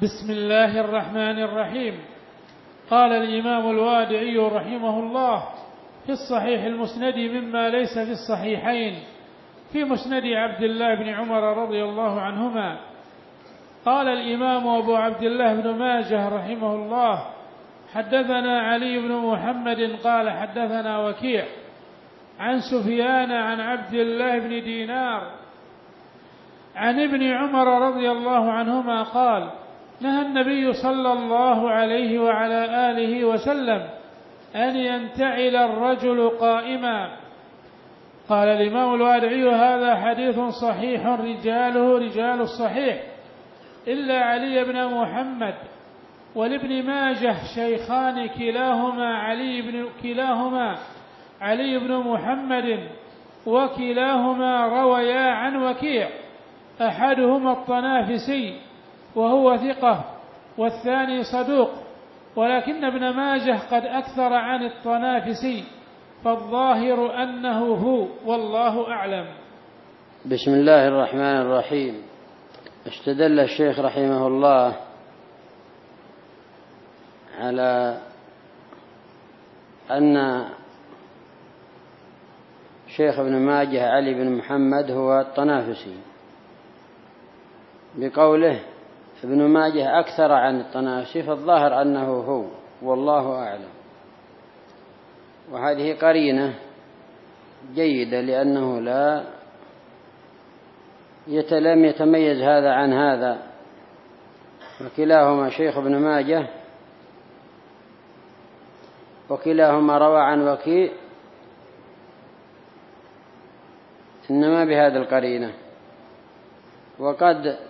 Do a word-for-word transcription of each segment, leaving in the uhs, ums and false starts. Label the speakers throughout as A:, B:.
A: بسم الله الرحمن الرحيم. قال الإمام الوادعي رحمه الله في الصحيح المسند مما ليس في الصحيحين في مسند عبد الله بن عمر رضي الله عنهما. قال الإمام أبو عبد الله بن ماجه رحمه الله حدثنا علي بن محمد قال حدثنا وكيع عن سفيان عن عبد الله بن دينار عن ابن عمر رضي الله عنهما قال نهى النبي صلى الله عليه وعلى آله وسلم أن ينتعل الرجل قائما. قال الإمام الوادعي هذا حديث صحيح رجاله رجال الصحيح إلا علي بن محمد ولابن ماجه شيخان كلاهما علي بن كلاهما علي بن محمد وكلاهما رويا عن وكيع أحدهما الطنافسي وهو ثقة والثاني صدوق، ولكن ابن ماجه قد أكثر عن الطنافسي فالظاهر أنه هو والله أعلم.
B: بسم الله الرحمن الرحيم. استدل الشيخ رحمه الله على أن شيخ ابن ماجه علي بن محمد هو الطنافسي بقوله ابن ماجه أكثر عن الطنافسي فالظاهر أنه هو والله أعلم. وهذه قرينة جيدة لأنه لا لم يتميز هذا عن هذا، وكلاهما شيخ ابن ماجه وكلاهما روى عن وكيع، إنما بهذا القرينة. وقد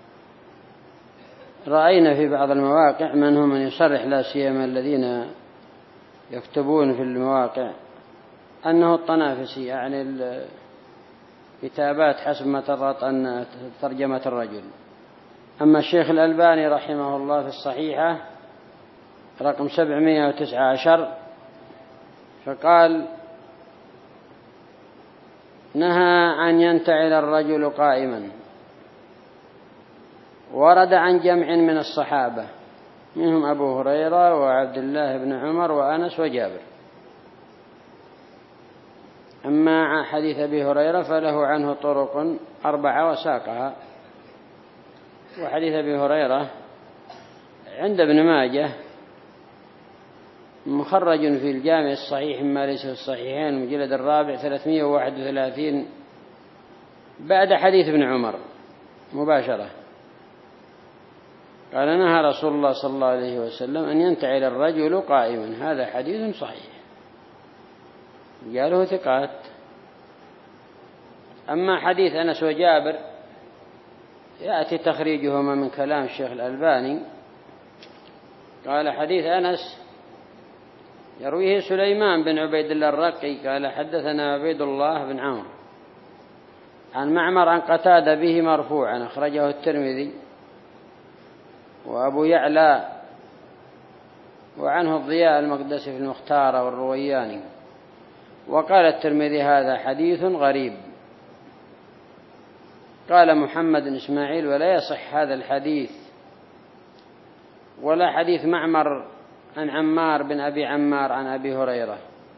B: رأينا في بعض المواقع من هم من يصرح لا سيما الذين يكتبون في المواقع أنه الطنافسي، يعني الكتابات حسب ما ترت أن ترجمة الرجل. أما الشيخ الألباني رحمه الله في الصحيحة رقم سبعمائة وتسعة عشر فقال نهى أن ينتعل الرجل قائما. ورد عن جمع من الصحابة منهم أبو هريرة وعبد الله بن عمر وأنس وجابر. أما حديث أبي هريرة فله عنه طرق أربعة وساقها. وحديث أبي هريرة عند ابن ماجه مخرج في الجامع الصحيح ما ليس في الصحيحين المجلد الرابع ثلاثمائة وواحد وثلاثين بعد حديث ابن عمر مباشرة. قال نهى رسول الله صلى الله عليه وسلم أن ينتعل الرجل قائما. هذا حديث صحيح قاله ثقات. أما حديث أنس وجابر يأتي تخريجهما من كلام الشيخ الألباني. قال حديث أنس يرويه سليمان بن عبيد الله الرقي قال حدثنا عبيد الله بن عمرو عن معمر عن قتادة به مرفوعا أخرجه الترمذي وأبو يعلى وعنه الضياء المقدسي في المختار والروياني. وقال الترمذي هذا حديث غريب. قال محمد بن إسماعيل ولا يصح هذا الحديث ولا حديث معمر عن عمار بن أبي عمار عن أبي هريرة.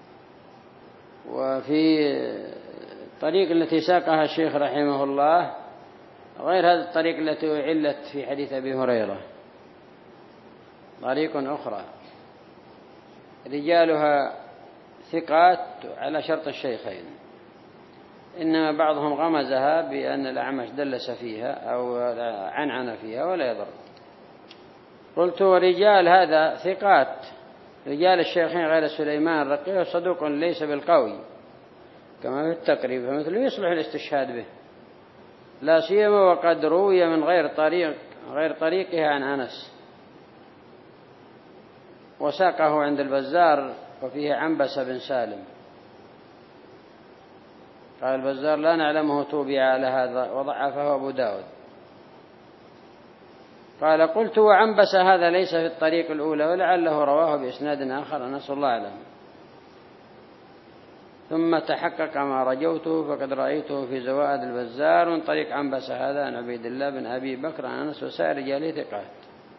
B: وفي الطريق التي ساقها الشيخ رحمه الله غير هذا الطريق التي علت في حديث أبي هريرة، طريق أخرى رجالها ثقات على شرط الشيخين، إنما بعضهم غمزها بأن الأعمش دلس فيها أو عنعن فيها ولا يضر. قلت ورجال هذا ثقات رجال الشيخين غير سليمان الرقي صدوق ليس بالقوي كما في التقريب، فمثله يصلح الاستشهاد به لا سيما وقد روي من غير طريق غير طريقها عن أنس. وساقه عند البزار وفيه عنبس بن سالم. قال البزار لا نعلمه توبع على هذا وضعفه أبو داود. قال قلت وعنبس هذا ليس في الطريق الأولى ولعله رواه بإسناد آخر نسأل الله أعلم. ثم تحقق ما رجوته فقد رأيته في زوائد البزار من طريق عنبس هذا عن عبيد الله بن أبي بكر عن أنس وسائر رجاله ثقات.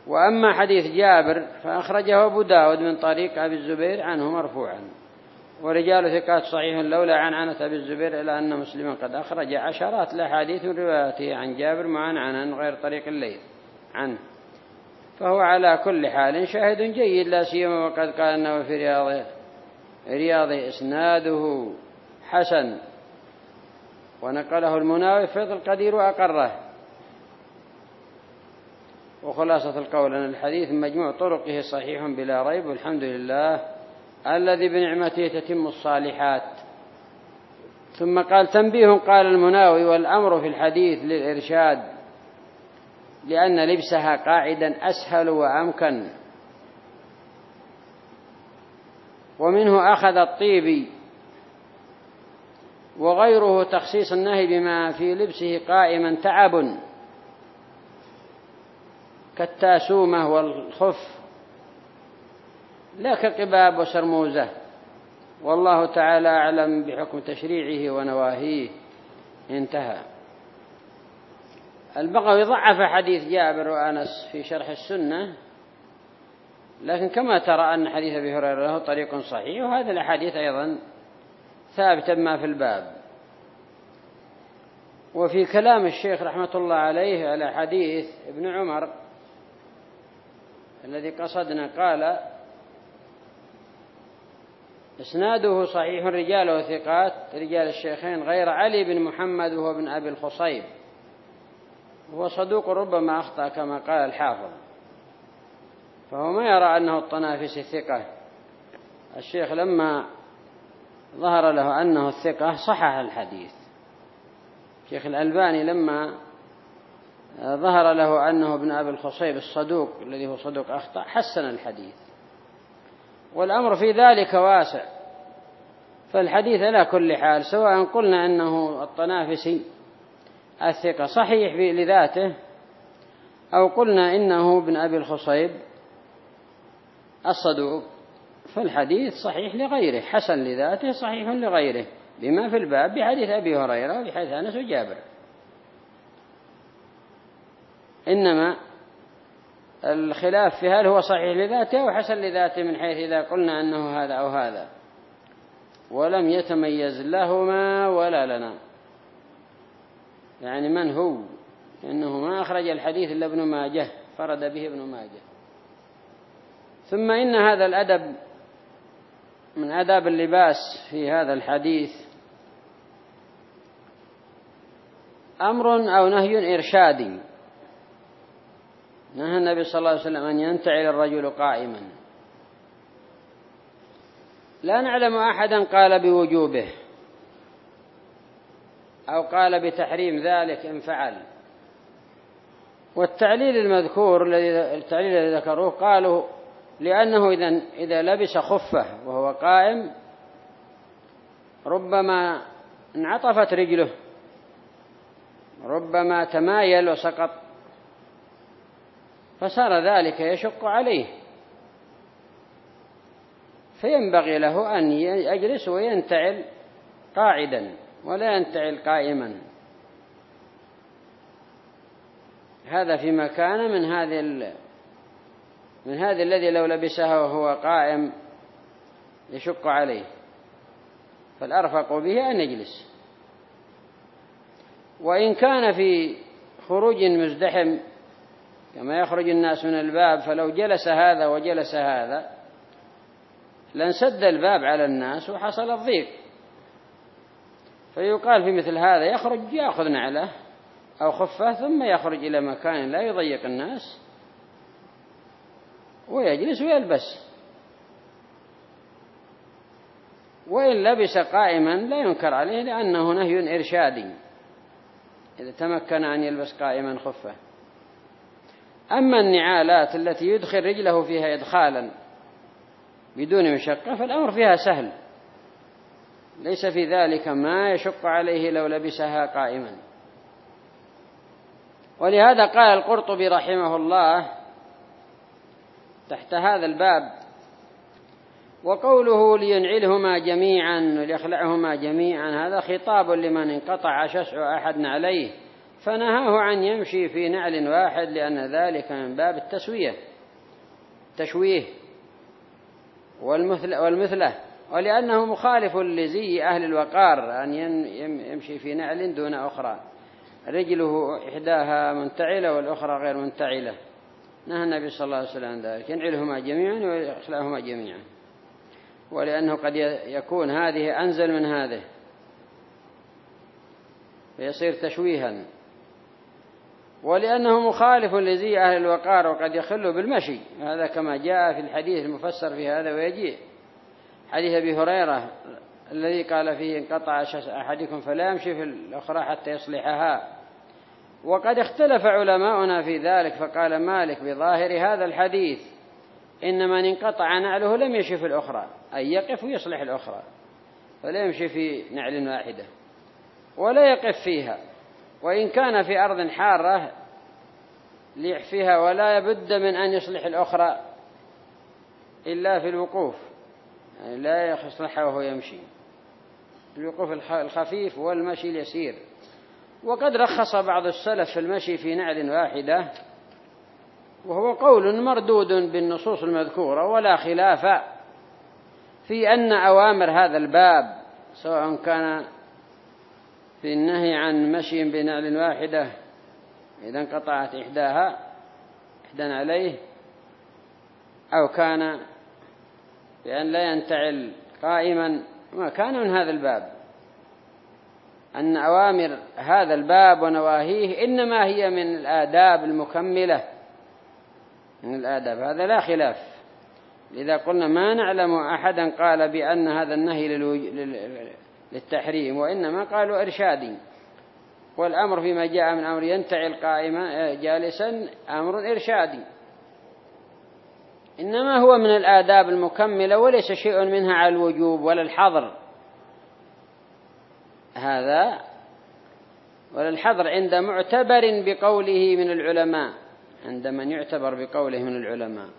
B: وأما حديث جابر فأخرجه أبو داود من طريق أبي الزبير عنه مرفوعا، ورجال ثقات صحيح لولا عن عنة أبي الزبير إلا أن مسلما قد أخرج عشرات الأحاديث من روايته عن جابر معنعنا غير طريق الليل عنه، فهو على كل حال شاهد جيد، لا سيما وقد قال أنه في رياض رياض إسناده حسن، ونقله المناوي في القدير وأقره. وخلاصة القول أن الحديث مجموع طرقه صحيح بلا ريب، والحمد لله الذي بنعمته تتم الصالحات. ثم قال تنبيه، قال المناوي: والأمر في الحديث للإرشاد، لأن لبسها قاعدا أسهل وأمكن. ومنه أخذ الطيبي وغيره تخصيص النهي بما في لبسه قائما تعب كالتاسومة والخف، لا كقباب وسرموزة، والله تعالى أعلم بحكم تشريعه ونواهيه. انتهى. البغوي ضعف حديث جابر وأنس في شرح السنة، لكن كما ترى أن حديث أبي هريرة له طريق صحيح، وهذا الحديث أيضا ثابت ما في الباب. وفي كلام الشيخ رحمة الله عليه على حديث ابن عمر الذي قصدنا، قال: إسناده صحيح رجاله ثقات رجال الشيخين غير علي بن محمد وهو بن أبي الخصيب، هو صدوق ربما أخطأ كما قال الحافظ، فهو ما يرى أنه الطنافسي ثقة. الشيخ لما ظهر له أنه الثقة صحح الحديث. الشيخ الألباني لما ظهر له أنه ابن أبي الخصيب الصدوق الذي هو صدوق أخطأ حسن الحديث. والأمر في ذلك واسع، فالحديث على كل حال سواء قلنا أنه الطنافسي الثقة صحيح لذاته، أو قلنا إنه ابن أبي الخصيب الصدوق، فالحديث صحيح لغيره، حسن لذاته صحيح لغيره، بما في الباب بحديث أبي هريرة وبحديث أنس وجابر. إنما الخلاف في هل هو صحيح لذاته أو حسن لذاته، من حيث إذا قلنا أنه هذا أو هذا، ولم يتميز لهما ولا لنا. يعني من هو؟ إنه ما أخرج الحديث إلا ابن ماجه، فرد به ابن ماجه. ثم إن هذا الأدب من آداب اللباس في هذا الحديث أمر أو نهي إرشادي، نهى النبي صلى الله عليه وسلم أن ينتعل الرجل قائما. لا نعلم أحدا قال بوجوبه أو قال بتحريم ذلك إن فعل. والتعليل المذكور الذي التعليل الذي ذكروه قالوا لأنه إذا إذا لبس خفه وهو قائم ربما انعطفت رجله، ربما تمايل وسقط، فصار ذلك يشق عليه، فينبغي له أن يجلس وينتعل قاعدا ولا ينتعل قائما. هذا في مكان من هذه من هذا الذي لو لبسها وهو قائم يشق عليه، فالأرفق به أن يجلس. وإن كان في خروج مزدحم كما يخرج الناس من الباب، فلو جلس هذا وجلس هذا لانسد الباب على الناس وحصل الضيق، فيقال في مثل هذا يخرج يأخذ نعله أو خفه ثم يخرج إلى مكان لا يضيق الناس ويجلس ويلبس. وإن لبس قائما لا ينكر عليه، لأنه نهي إرشادي إذا تمكن أن يلبس قائما خفه. أما النعالات التي يدخل رجله فيها إدخالا بدون مشقة فالأمر فيها سهل، ليس في ذلك ما يشق عليه لو لبسها قائما. ولهذا قال القرطبي رحمه الله تحت هذا الباب: وقوله لينعلهما جميعا وليخلعهما جميعا هذا خطاب لمن انقطع شسع أحد عليه فنهاه عن يمشي في نعل واحد لأن ذلك من باب التسوية تشويه والمثل والمثلة، ولأنه مخالف لزي أهل الوقار أن يمشي في نعل دون أخرى، رجله إحداها منتعلة والأخرى غير منتعلة. نهى النبي صلى الله عليه وسلم عن ذلك، ينعلهما جميعا ويخلعهما جميعا، ولأنه قد يكون هذه أنزل من هذه فيصير تشويها، ولأنه مخالف لزي أهل الوقار وقد يخل بالمشي، هذا كما جاء في الحديث المفسر في هذا ويجيء حديث أبي هريرة الذي قال فيه انقطع أحدكم فلا يمشي في الأخرى حتى يصلحها. وقد اختلف علماؤنا في ذلك، فقال مالك بظاهر هذا الحديث إن من انقطع نعله لم يمشي في الأخرى، أي يقف ويصلح الأخرى، فلا يمشي في نعل واحدة ولا يقف فيها، وإن كان في أرض حارة ليحفيها، ولا يبد من أن يصلح الأخرى إلا في الوقوف، يعني لا يصلحها وهو يمشي، الوقوف الخفيف والمشي اليسير. وقد رخص بعض السلف في المشي في نعل واحدة، وهو قول مردود بالنصوص المذكورة، ولا خلاف في أن أوامر هذا الباب سواء كان في النهي عن مشي بنعل واحدة إذا انقطعت إحداها إحدى عليه، أو كان بأن لا ينتعل قائما، ما كان من هذا الباب، أن أوامر هذا الباب ونواهيه إنما هي من الآداب المكملة، من الآداب، هذا لا خلاف. لذا قلنا ما نعلم أحدا قال بأن هذا النهي للتحريم، وإنما قالوا إرشادي، والأمر فيما جاء من أمر ينتعل قائما جالسا أمر إرشادي، إنما هو من الآداب المكملة، وليس شيء منها على الوجوب ولا الحظر، هذا ولا الحظر عند معتبر بقوله من العلماء، عند من يعتبر بقوله من العلماء.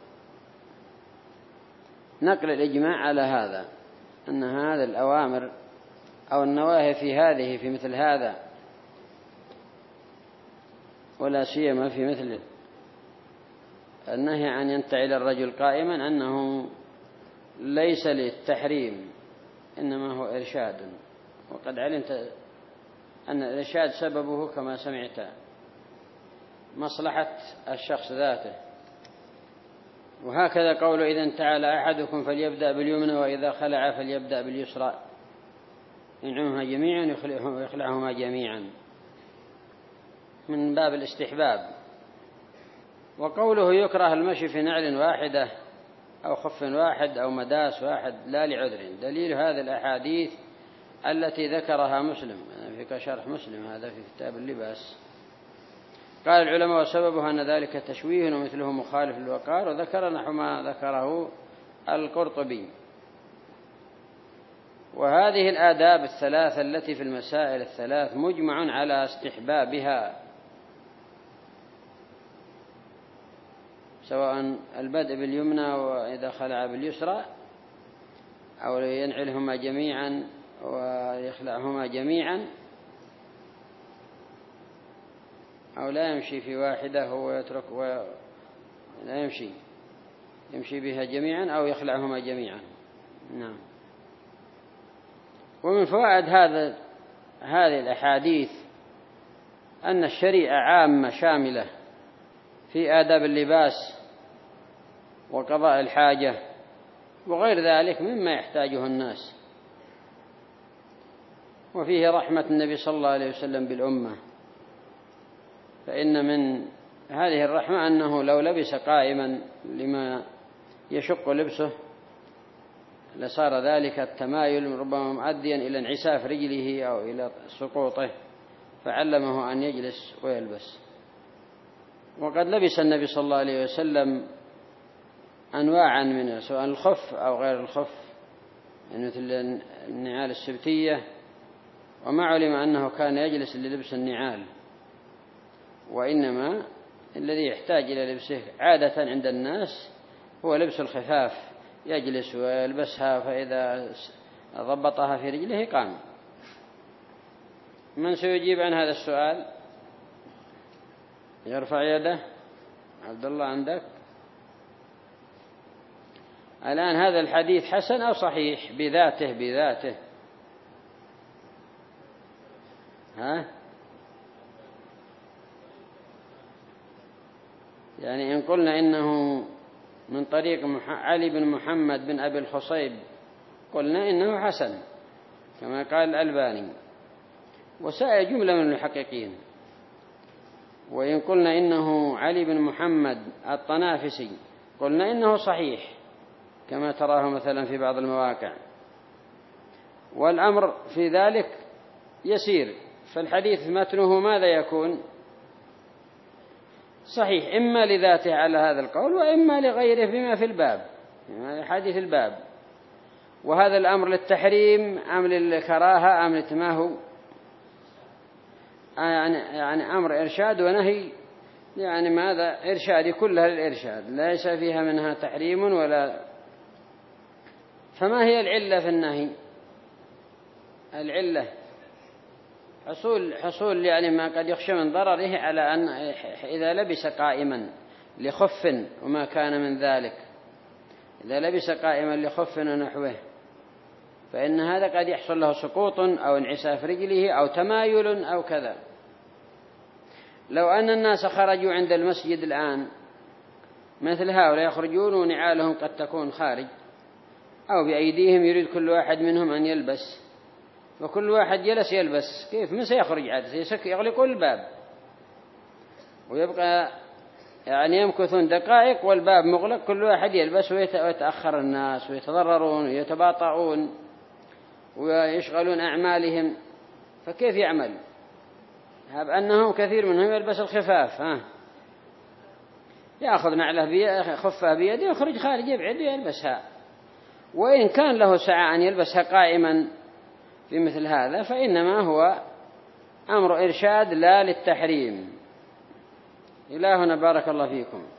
B: نقل الإجماع على هذا، أن هذا الأوامر أو النواهي في هذه في مثل هذا، ولا سيما في مثل النهي عن ينتعل الرجل قائما، أنه ليس للتحريم إنما هو إرشاد، وقد علمت أن الإرشاد سببه كما سمعت مصلحة الشخص ذاته. وهكذا قول إذا انتعل أحدكم فليبدأ باليمنى وإذا خلع فليبدأ باليسرى، ينعمها جميعا ويخلعهما جميعا، من باب الاستحباب. وقوله يكره المشي في نعل واحدة أو خف واحد أو مداس واحد لا لعذر، دليل هذه الأحاديث التي ذكرها مسلم في شرح مسلم هذا في كتاب اللباس. قال العلماء وسببها أن ذلك تشويه ومثله مخالف للوقار، وذكر نحو ما ذكره القرطبي. وهذه الآداب الثلاثة التي في المسائل الثلاث مجمع على استحبابها، سواء البدء باليمنى وإذا خلع باليسرى، أو ينعلهما جميعا ويخلعهما جميعا، أو لا يمشي في واحدة هو يترك ولا يمشي يمشي بها جميعا أو يخلعهما جميعا. نعم. ومن فوائد هذا هذه الأحاديث أن الشريعة عامة شاملة في آداب اللباس وقضاء الحاجة وغير ذلك مما يحتاجه الناس، وفيه رحمة النبي صلى الله عليه وسلم بالأمة، فإن من هذه الرحمة أنه لو لبس قائما لما يشق لبسه لصار ذلك التمايل ربما مؤديا إلى انعساف رجله أو إلى سقوطه، فعلمه أن يجلس ويلبس. وقد لبس النبي صلى الله عليه وسلم أنواعا منه سواء الخف أو غير الخف، يعني مثل النعال السبتية، وما علم أنه كان يجلس للبس النعال، وإنما الذي يحتاج إلى لبسه عادة عند الناس هو لبس الخفاف، يجلس ويلبسها، فإذا ضبطها في رجله قام. من سيجيب عن هذا السؤال؟ يرفع يده. عبد الله عندك الآن هذا الحديث حسن أو صحيح بذاته؟ بذاته ها؟ يعني إن قلنا إنه من طريق علي بن محمد بن أبي الخصيب قلنا إنه حسن كما قال الألباني وسائر جملة من المحققين. وإن قلنا إنه علي بن محمد الطنافسي قلنا إنه صحيح كما تراه مثلا في بعض المواقع. والأمر في ذلك يسير، فالحديث متنه ماذا يكون؟ صحيح إما لذاته على هذا القول وإما لغيره بما في الباب، يعني حديث الباب. وهذا الأمر للتحريم أم للكراهة أم لتماهو؟ يعني, يعني أمر إرشاد ونهي، يعني ماذا؟ إرشاد، كلها للإرشاد ليس فيها منها تحريم ولا. فما هي العلة في النهي؟ العلة حصول حصول يعني ما قد يخشى من ضرره على أن إذا لبس قائما لخف وما كان من ذلك، إذا لبس قائما لخف ونحوه فإن هذا قد يحصل له سقوط أو انعساف رجله أو تمايل أو كذا. لو أن الناس خرجوا عند المسجد الآن مثل هؤلاء يخرجون ونعالهم قد تكون خارج أو بأيديهم، يريد كل واحد منهم أن يلبس، وكل واحد جلس يلبس، كيف من سيخرج عاد؟ يغلق الباب ويبقى يعني يمكثون دقائق والباب مغلق، كل واحد يلبس ويتأخر الناس ويتضررون ويتباطؤون ويشغلون أعمالهم، فكيف يعمل؟ هب أنهم كثير منهم يلبس الخفاف، ها يأخذ نعله خفه بيده يخرج خارج يبعد ويلبسها. وإن كان له سعة أن يلبسها قائما في مثل هذا فإنما هو أمر إرشاد لا للتحريم. إلهنا بارك الله فيكم.